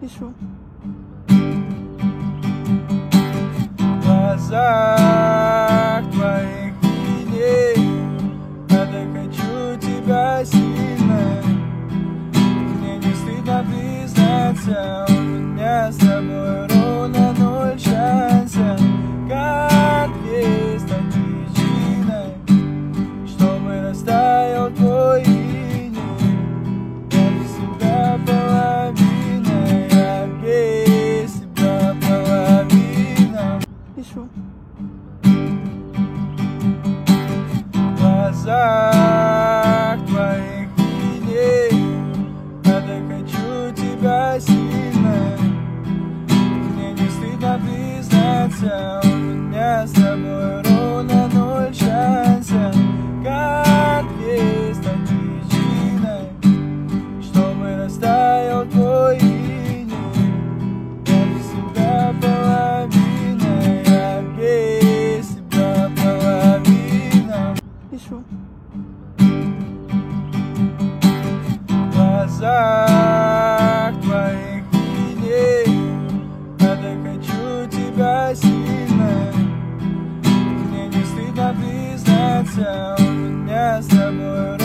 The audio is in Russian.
Пишу. В глазах твоих теней я так хочу тебя сильно. Мне не стыдно признаться, у меня с тобой ровно 0 шансов. Как есть так причина, чтобы растаял твой иней. Я без тебя половина, я без тебя половина. Пишу. В глазах твоих теней я так хочу тебя сильно. Мне не стыдно признаться, у меня с тобой ровно 0 шансов. Как есть так причина, чтобы растаял твой иней. Я без тебя половина, я без тебя половина. Пишу. В глазах твоих теней я так хочу тебя сильно. Мне не стыдно признаться,